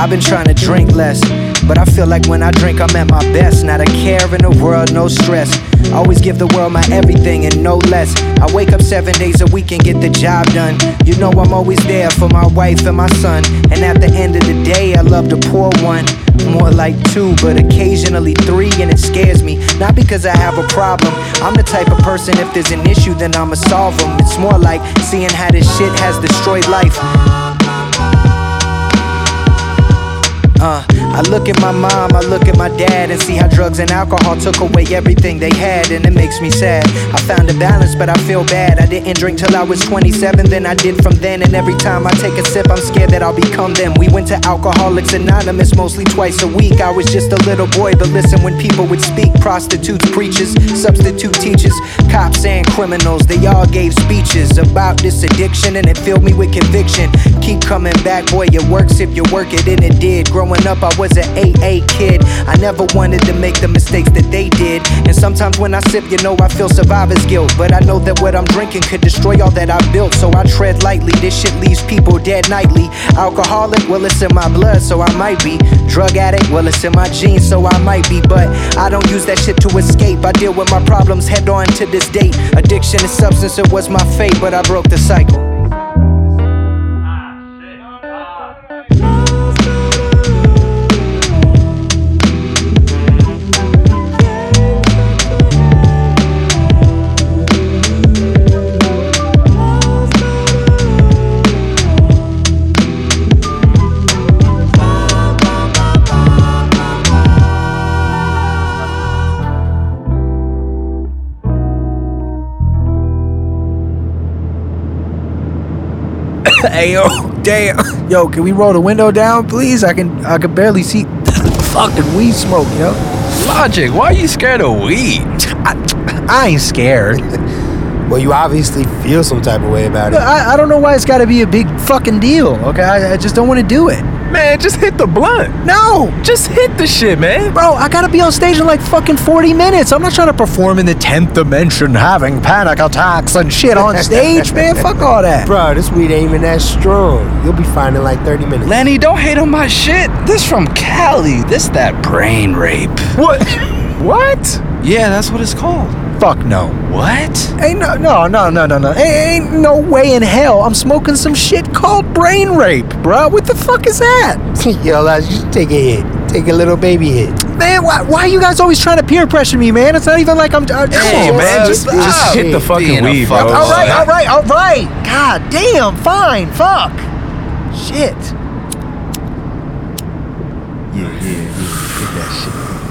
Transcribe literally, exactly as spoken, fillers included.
I've been trying to drink less, but I feel like when I drink I'm at my best. Not a care in the world, no stress. Always give the world my everything and no less. I wake up seven days a week and get the job done. You know I'm always there for my wife and my son. And at the end of the day I love to pour one. More like two, but occasionally three, and it scares me. Not because I have a problem, I'm the type of person, if there's an issue then I'ma solve them. It's more like seeing how this shit has destroyed life. Uh, I look at my mom, I look at my dad, and see how drugs and alcohol took away everything they had, and it makes me sad. I found a balance, but I feel bad. I didn't drink till I was twenty-seven, then I did from then. And every time I take a sip, I'm scared that I'll become them. We went to Alcoholics Anonymous mostly twice a week. I was just a little boy, but listen when people would speak. Prostitutes, preachers, substitute teachers, cops and criminals, they all gave speeches about this addiction, and it filled me with conviction. Keep coming back, boy, it works if you work it, and it did. Growing up, I was an A A kid. I never wanted to make the mistakes that they did. And sometimes when I sip, you know I feel survivor's guilt. But I know that what I'm drinking could destroy all that I built, so I tread lightly. This shit leaves people dead nightly. Alcoholic, well it's in my blood, so I might be. Drug addict, well it's in my genes, so I might be. But I don't use that shit to escape. I deal with my problems head on to this date. Addiction and substance, it was my fate, but I broke the cycle. Hey yo, damn. Yo, can we roll the window down, please? I can I can barely see fucking weed smoke, yo. Logic, why are you scared of weed? I, I ain't scared. Well, you obviously feel some type of way about it. I, I don't know why it's gotta be a big fucking deal, okay? I, I just don't want to do it. Man, just hit the blunt. No! Just hit the shit, man. Bro, I gotta be on stage in like fucking forty minutes. I'm not trying to perform in the tenth dimension having panic attacks and shit on stage, man. Fuck all that. Bro, this weed ain't even that strong. You'll be fine in like thirty minutes. Lenny, don't hate on my shit. This from Cali. This that brain rape. What? What? Yeah, that's what it's called. Fuck no. What? Ain't no, no, no, no, no, no. Ain't, ain't no way in hell I'm smoking some shit called brain rape, bro. What the fuck is that? Yo, lads, just take a hit. Take a little baby hit. Man, why, why are you guys always trying to peer pressure me, man? It's not even like I'm... Uh, hey, on, man, bro. just, just hit the fucking weed, bro. All right, all right, all right. God damn, fine, fuck. Shit. Yeah, yeah, yeah. Hit that shit.